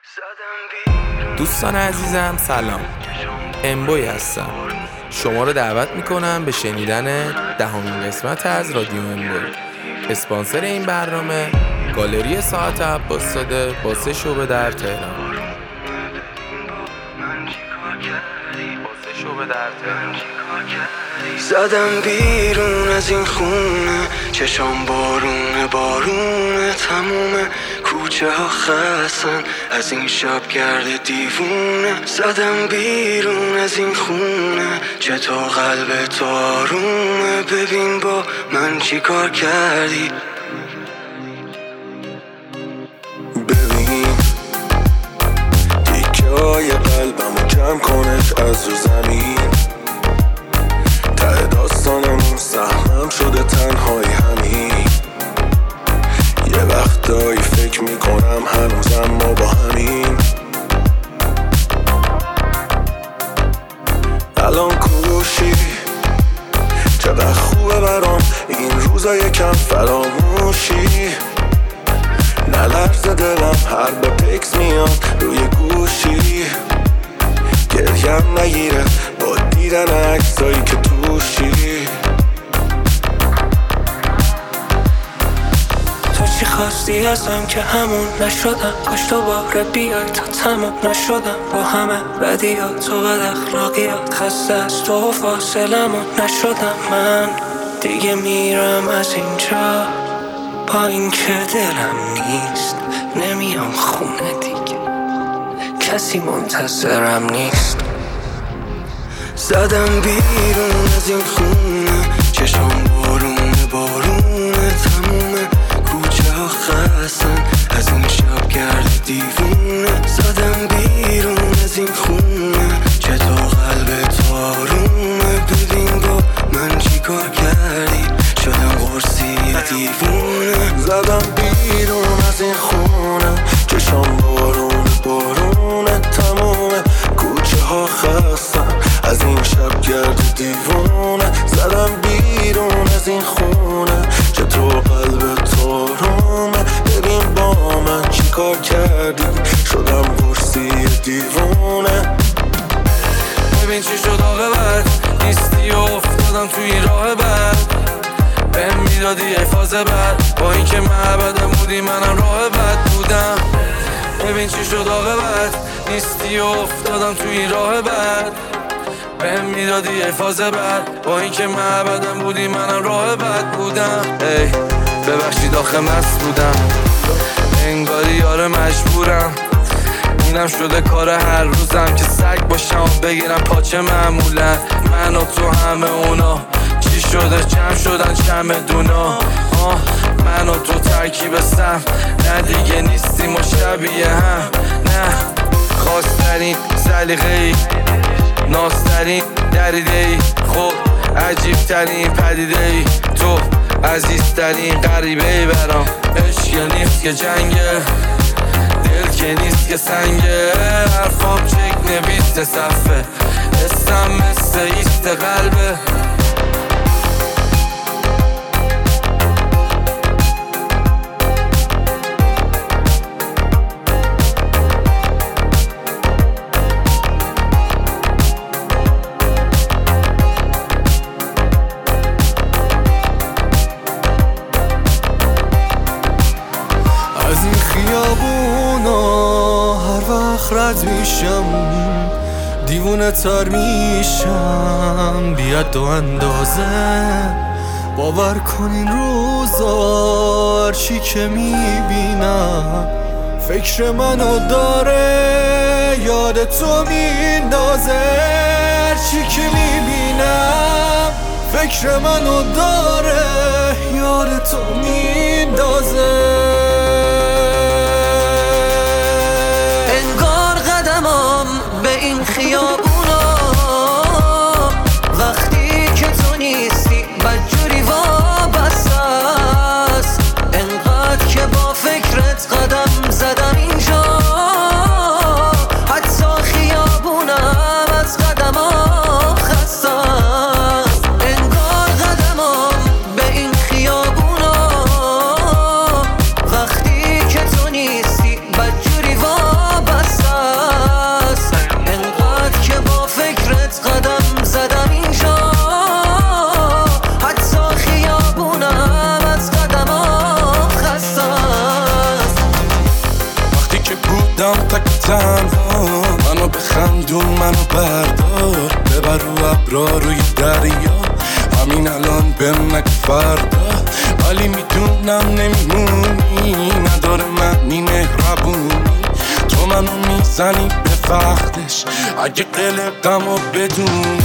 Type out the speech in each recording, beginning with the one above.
دوستان عزیزم سلام، امبوی هستم. شما رو دعوت میکنم به شنیدن 10مین قسمت از رادیو امبوی. اسپانسر این برنامه گالری ساعت عباس‌زاده با 3 شعبه در تهران. زدم بیرون از این خونه، چشام بارونه بارونه، تموم کوچه ها خستن از این شب گرد دیوونه. زدم بیرون از این خونه، چطور قلب تو آرومه، ببین با من چی کار کردی. ببین تیکه های قلبمو جمع کنش از رو زمین، ته داستانمون سهمم شده تنهایی همین. یه وقتایی فکر میکنم هنوزم ما با همین. الان کوشی چقدر خوبه برام این روزا یکم فراموشی. نلرزه دلم هر با تکس میاد روی گوشی، گریم نگیره با دیدن عکسایی که توشی. تو چی خواستی ازم که همون نشدم، کاش دوباره بیای تا تموم نشدم با همه بدیات و بد اخلاقیات. خسته از تو فاصلمون نشدم من، دیگه میرم از اینجا با این که دلم نیست. نمیام خونه دیگه، کسی منتظرم نیست. زدم بیرون از این خونه، چشام بارونه بارونه، تموم کوچه ها خستن از این شب گرد دیوونه. زدم بیرون از این خونه، چطور قلب تو آرومه، ببین با من چی کار کردی، شدم قرصی دیوونه. زدم بیرون از این خونه، چشام بارونه بارونه، تموم کوچه ها خستن از این شب گرد دیوونه. زدم بیرون از این خونه، چطور قلب تو آرومه، ببین با من چی کار کردی، شدم قرصی دیوونه. ببین چی شد عاقبت، نیستی و افتادم توی این راه بد. بهم میدادی یه فاز بد، با این که معبدم بودی منم راه بد بودم. ببین چی شد عاقبت، نیستی و افتادم توی این راه بد. بهم میدادی یه فاز بد، با این که معبدم بودی منم راه بد بودم. ای ببخشید آخه مست بودم، انگاری یار مجبورم. اینم شده کار هر روزم که سگ باشم و بگیرم پاچه معمولا. من و تو همه اونا چی شده، جمع شدن چمدونا. من و تو ترکیب سم، نه دیگه نیستیم و شبیه هم. نه خواسترین سلیقه‌ای، نازترین دریده‌ای، خب عجیبترین پدیده‌ای، تو عزیزترین غریبه‌ای برام. عشق نیست که جنگه، دل که نیست که سنگه، حرفام چک نویسته صفحه، اسم مثل ایست قلبه. رد میشم دیوونه تر میشم، بیاد دو اندازه باور کن این روزا هرچی که میبینم فکر منو داره یاد تو میندازه. هرچی که میبینم فکر منو داره یاد تو میندازه. این خیابونا وقتی که تو نیستی بدجوری وابسته است، انقدر که با فکرت قدم زدم اینجا، حتی خیابونم از قدمام خسته است. انگار قدمام به این خیابونا وقتی که تو نیستی بدجوری وابسته بودم تک تنها، منو بخندون منو بردار، ببر رو ابرا روی دریا، همین الان بهم نگو فردا، ولی میدونم نمیمونی، نداره معنی مهربونی، تو منو میزنی به وقتش اگه قلقم و بدونی.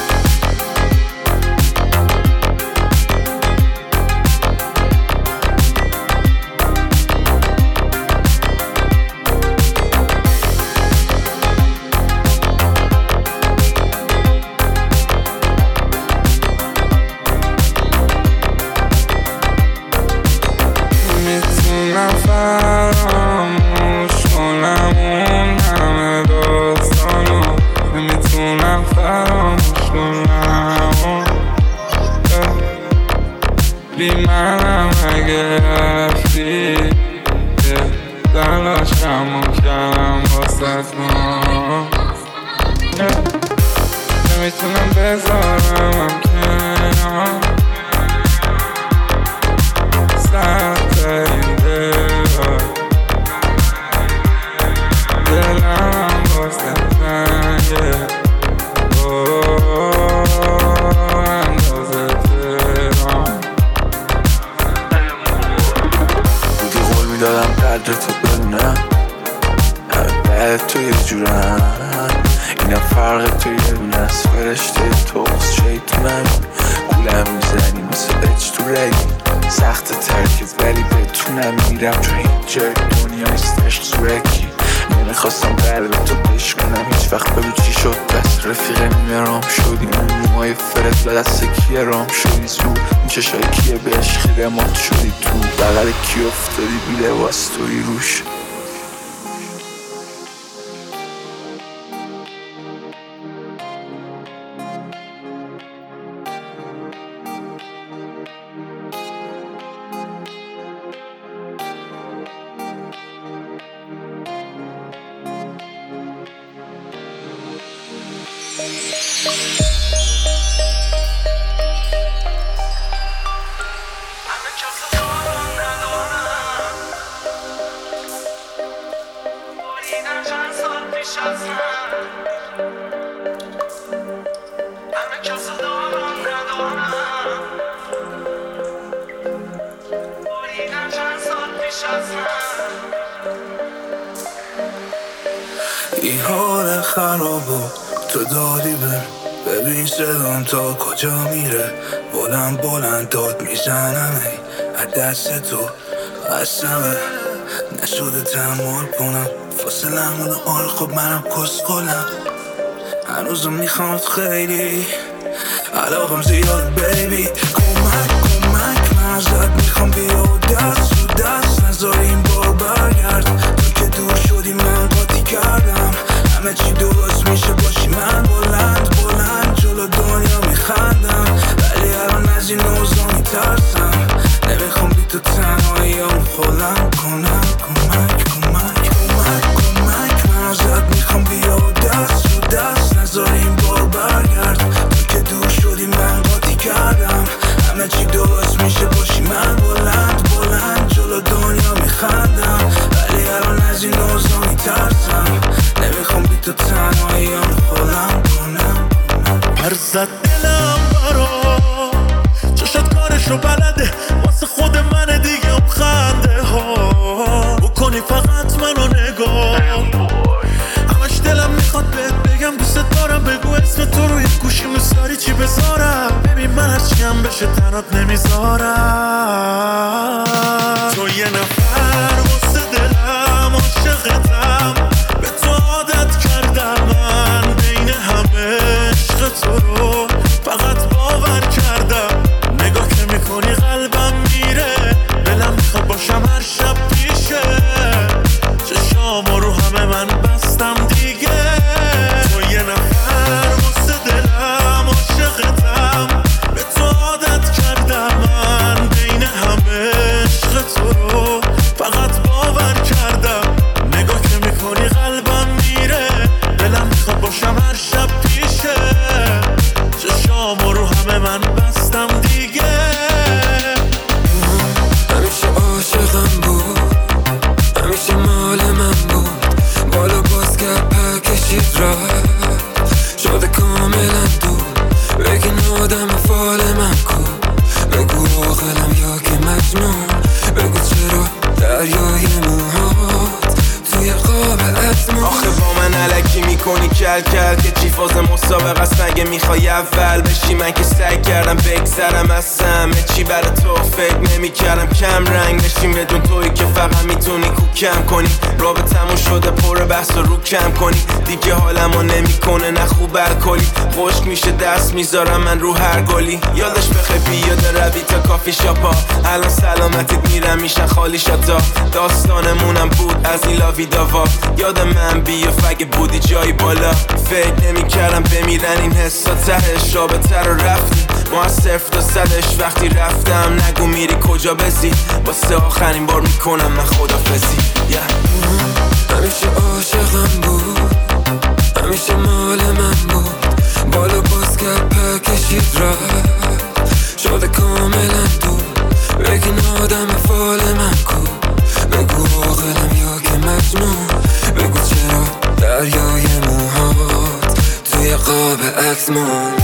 نمیتونم بذارم کنار سخت این دلم واسه تنگه اندازه تهران بودی قول میدادم قدر تو بدونم، همه بعد تو یه جورم، اینم فرق تو یه دونه از فرشته توست شیطونم، گولم میزنی مثل اچ تو رگی، سخت ترکت ولی بتونم میرم چون هیچ جای دنیا نیست عشق زورکی، نمیخواستم قلب تو بشکنم هیچ وقت، بگو چی شد دست رفیق میرام شدی، اون موهای فرد دست کیه رام شدی، زود این چشای کیه به عشقی رمات شدی، تو بغل کی افتادی بی لباس توی روش. این حال خرابو تو دادی ببین صدام تا کجا میره، بلند بلند داد میزنم ای از دست تو قسمه نشده تحمل کنم، فاصلمون آره خب منم کسخلم، هنوزم میخواد خیلی علاقم زیاد بیبی، کمک من ازت میخوام بیا دست رو دست نذار این بار برگرد، تو که دور شدی من قاطی کردم، همه چی درست میشه باشی من بلند جلو دنیا میخندم، ولی الان از این اوضاع میترسم، نمیخوام بی تو تنهاییام خودم کنم، کمک من ازت میخوام بیا دست رو دست نذار این بار برگرد، تو که دور شدی من قاطی کردم، همه چی درست میشه باشی من بلند جلو دنیا میخندم، ولی الان از این اوضاع میترسم، نمیخوام بی تو تنهاییام خودم کنم. هرزد دلم برا چشت کارشو بلده، واسه خود من دیگه خنده ها بکنی فقط منو نگاه، همش دلم میخواد بهت بگم دوست دارم، بگو اسم تو روی گوشی میذاری چی بذارم، ببین من هرچی هم بشه تنات نمیذارم، تو یه نفر واسه دلم عاشقتم، به تو عادت کردم من بین همه عشق تو رو فقط باور کردم، نگاه که میکنی قلبم میره، دلم میخواد باشم هر شب پیشه، چشامو رو همه من بستم دیگه، تو یه نفر واسه دلم عاشقتم، به تو عادت کردم من بین همه عشق تو رو فقط باور کردم، آخه با من علکی میکنی کل کل که چی فاز مسابقه است مگه میخوای اول بشی؟ من که سعی کردم بگذرم از همه چی برای تو فکر نمیکردم کم رنگ بشیم بدون تویی که فقط میتونی کوکم کنی رابطمون شده پر بحث و رو کم کنی دیگه حالمو نمیکنه نه خوب الکلی خشک میشه دست میذارم من رو هر گلی یادش بخیر بیاده روی تا کافی شاپا الان سلامتیت میرم میشن خالی شاتا داستانمونم بود از این لاوی داوا یاد من بیا فگه بودی جایی بالا فکر نمیکردم بمیرن این حسا تهش رابطه رو رفتی ما از 0 تا 100ش وقتی رفتم نگو میری کجا بزی واسه آخرین بار میکنم من خدافزی همیشه عاشقم بود همیشه مال من بود بالا باز کرد پر کشید رفت شده کاملا دور بگین آدم فال من کو بگو عاقلم یا که مجنون بگو چرا دریای موهات توی قاب عکس مون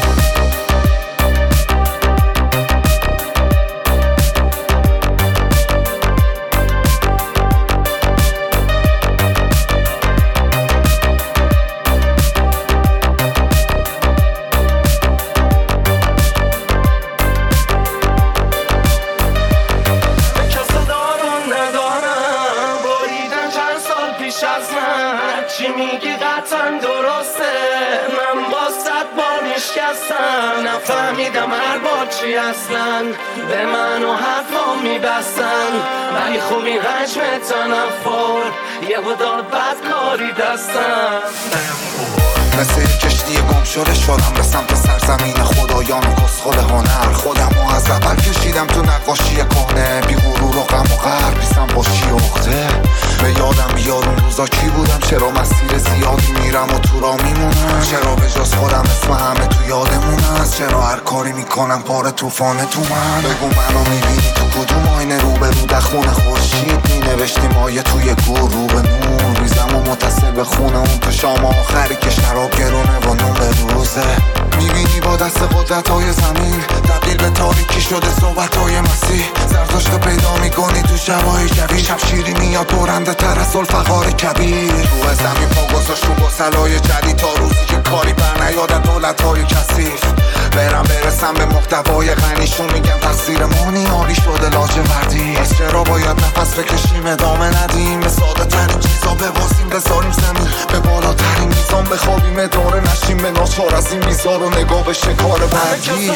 نفهمیدم هر بار چی اصلا به من و حرفا میبستن ولی خوب این حجم تنفر یه داد بدکاری دستم مثل یک کشتی گم شده شدم به سمت سرزمین خدایان و کسخل هنر خودم و از اول کشیدم تو نقاشی کهنه بی غرور و غم و غر بیستم با چی اخته به یادم بیاد اون روزا کی بودم چرا مسیر زیادی میرم و تو را میمونم چرا به جز خودم اسم همه تو یادمون هست چرا هر کاری میکنم پاره توفانه تو من بگو منو میبینی تو کدوم آینه رو به رو دخون خورشید مینوشتی مایه توی گور رو به نور ریزم و متصل به خونه اون تو شام آخری که شراب گرونه و نون به روزه میبینی با دست قدرت های زمین تبدیل به تاریکی شده صحبت های مسیح زرتشت پیدا میکنی تو شبای جوی شب شیری میاد برنده تر از الفقار کبیر روح زمین پا گذاشت رو گسلای جدید تا روزی که کاری بر نیادن دولت های کثیف برسم به محتوای غنیشون میگم تقصیر مونی آبی شده لاجوردی پس چرا باید نفس بکشیم ادامه ندیم به ساده ترین چیزا ببازیم بذاریم زمین به بالاترین میزان بخوابیم اداره نشیم به ناچار از این میزار و نگاه به شکار بعدی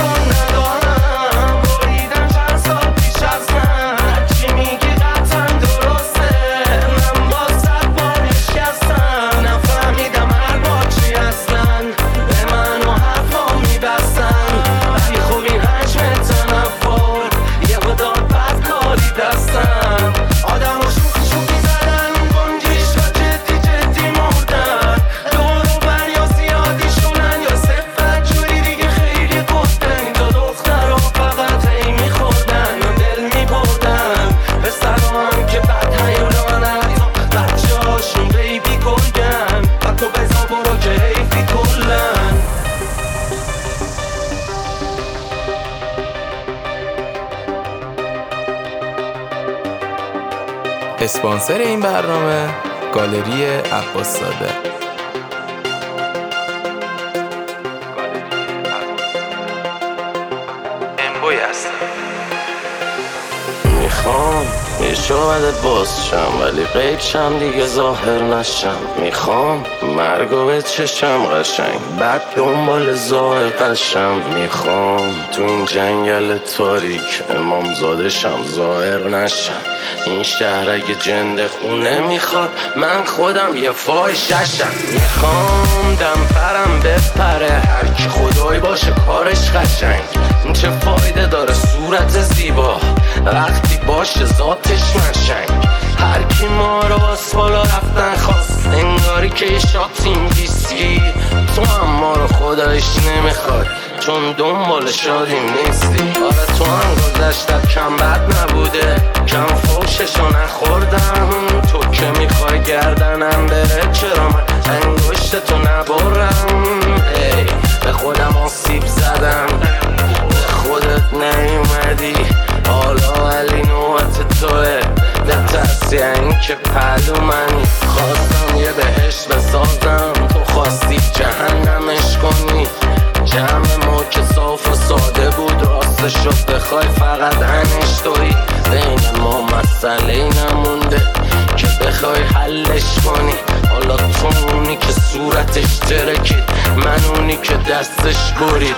اسپانسر این برنامه گالری عباس زاده. امبوی هستم. میخوام یه شاید باز شم ولی غیب شم دیگه ظاهر نشم. میخوام مرگو به چشم قشنگ بعد دنبال ظاهر قشم. میخوام تو این جنگل تاریک امام زاده شم ظاهر نشم. این شهر اگه جند خونه میخواد من خودم یه فاحشه‌شم. میخوام دمپرم بپره هر کی خدای باشه کارش قشنگ. چه فایده داره صورت زیبا وقتی باشه ذاتش نشنگ. هر کی ما رو باز بالا رفتن خواست انگاری که یه شاتیم ویسکی. تو هم ما رو خدایش نمیخواد چون دنبال شادیم نیستی. آره تو هم گذشتت کم بد نبوده کم فوششو نخوردم. تو که میخوای گردنم بره چرا من انگشتتو نبرم. ای به خودم آسیب زدم به خودت نیومدی حالا علی نوبت توه. به ترسی این که پلو منی خواستم یه بهشت بسازم، تو خواستی جهنمش کنی. جمع ما که صاف و ساده بود، راستشو بخوای فقط انش تویی. بین ما مسئله نمونده که بخوای حلش کنی. حالا تو اونی که صورتش ترکید، من اونی که دستش برید.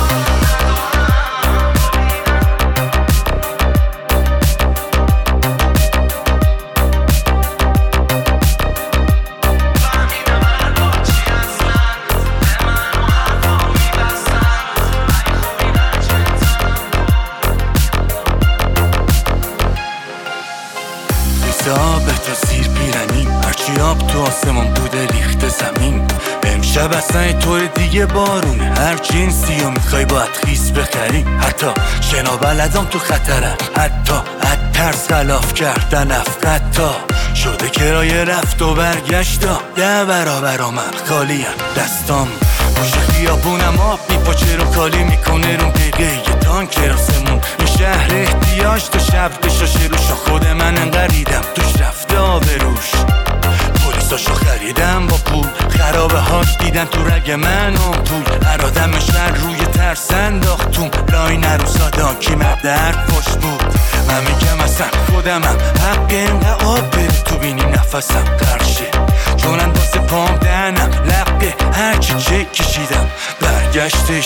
آب تا سیر پیرنی، هرچی آب تو آسمون بوده ریخته زمین. امشب اصلا طور دیگه بارونه، هر جنسی رو میخوای باید خیس بخری. حتی شنابلدام تو خطرن، حتی از ترس خلاف کردن افقتا شده کرایه رفت و برگشتا. 10 برابر من خالیم، دستام پشت خیابونم آب میپاچه رو خالی میکنه رو دقیقه یه تانک راسمون. این شهر احتیاج تا شب بشاشه روش، خود من انقدیدم توش رفته آبروش. پلیساشو خریدم با پول، خرابه هاش دیدن تو رگ منم توی ارادم شهر روی ترس انداختم. لای نرو سادا کی مرد حرفاش بود. من میگم اصلا خودمم حق اینقدر آب بره تو بینی نفسم قرشه، چون اندازه پام دهنم لقه هرچی چه کشیدم برگشتش.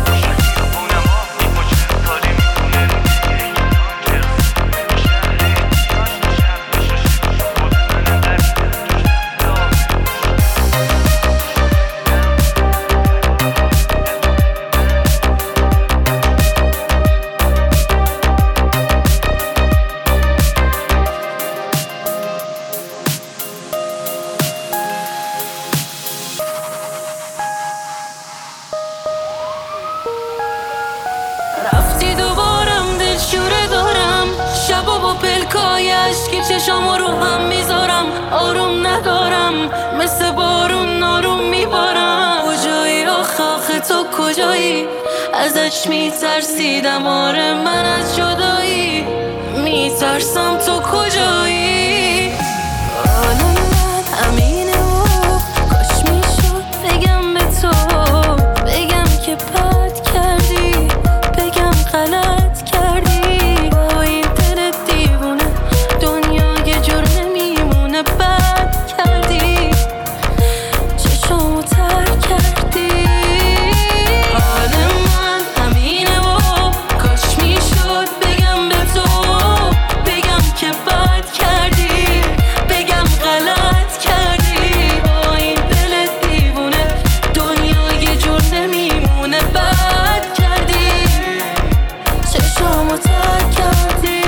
رفتی دوبارم دلشوره دارم، شبا با پلکای عشقی چشامو رو هم میذارم. آروم ندارم مثل بارون آروم میبارم. کجایی آخه تو کجایی؟ ازش میترسیدم، آره من از جدایی میترسم. تو کجایی؟ حالا من همینه و کاش میشد بگم به تو، بگم که بد کردی، بگم غلط کردی. با این دل دیوونه دنیا یه جور نمیمونه. بد کردی، چشامو تر کردی. حال من همینه و کاش میشد بگم به تو، بگم که بد کردی، بگم غلط کردی. با این دل دیوونه دنیا یه جور نمیمونه. بد کردی، چشامو تر کردی.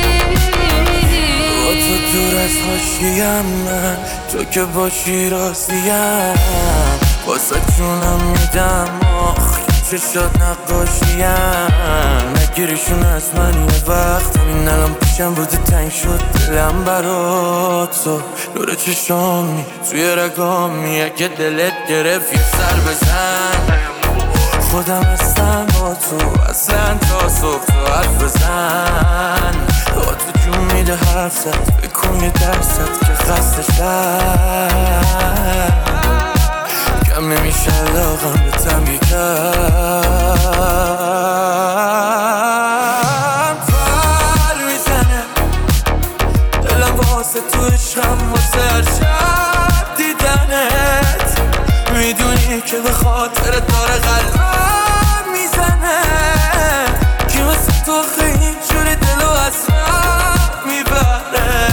با تو دور از حاشیم، من تو که باشی راضیم. واسه جونم میدم آخ چشات نقاشیم. نگیریشون از من یه وقت، همین الان پیشم بوده تنگ شد دلم برات. تو نور چشامی توی رگامی، اگه دلت گرفت یه سر بزن. خودم هستم با تو اصلا تا صبح تو حرف بزن. با تو جون میده حرف زد، بکن یه درصد که خسته شد. کم نمیشه علاقم به تنگی کرد. پر میزنه دلم واسه تو عشقم، واسه هر شب دیدنت. میدونی که به خاطر داره قلبم میزنه، که واسه تو خیلی جوری دلو از راه میبره.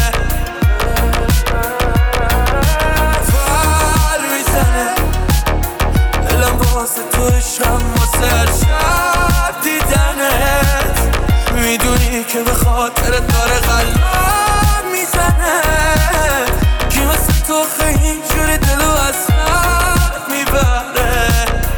پر میزنه دلم واسه تو عشقم، واسه هر شب دیدنت. میدونی که به خاطر داره قلبم میزنه، که واسه تو خیلی جوری دلو از راه میبره.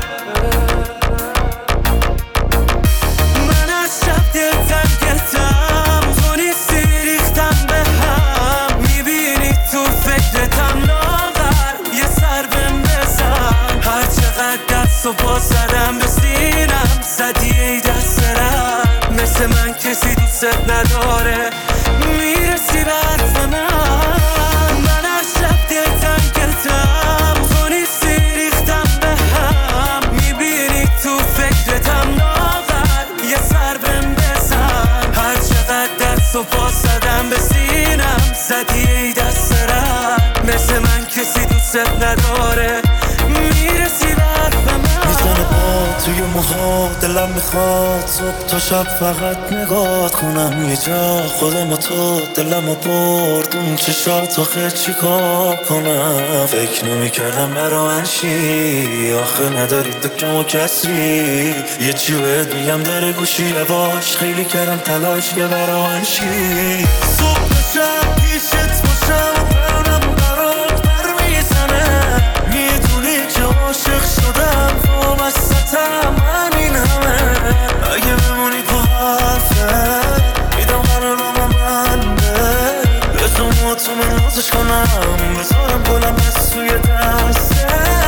من از شب دل تنگتم، تو نیستی ریختم به هم. میبینی تو فکرتم لاغر، یه سر بهم بزن. هر چقدر دست و پا زدم به سینم، زدی ای دست رم. مثل من کسی دوست نداره، میرسی به حرف من. من از شب دل تنگتم، دوست نداره میرسی برف من میزنه پا توی موها دلم میخواد صبح تا شب فقط نگات کنم یه جا خودم و تو دلم و برد اون چشات آخه چی کار کنم فکر نمیکردم برا من شی آخه نداری دکم و کسی یه چی بهت میگم در گوشی باش خیلی کردم تلاش که برا من شی صبح شب پیشت باشم برنم برات بر میزنه میدونی که عاشق شدم وابستم همین همه اگه بمونی تو حرفه میدم قرارم منده بزن تو من نازش کنم بذارم گلم از توی دسته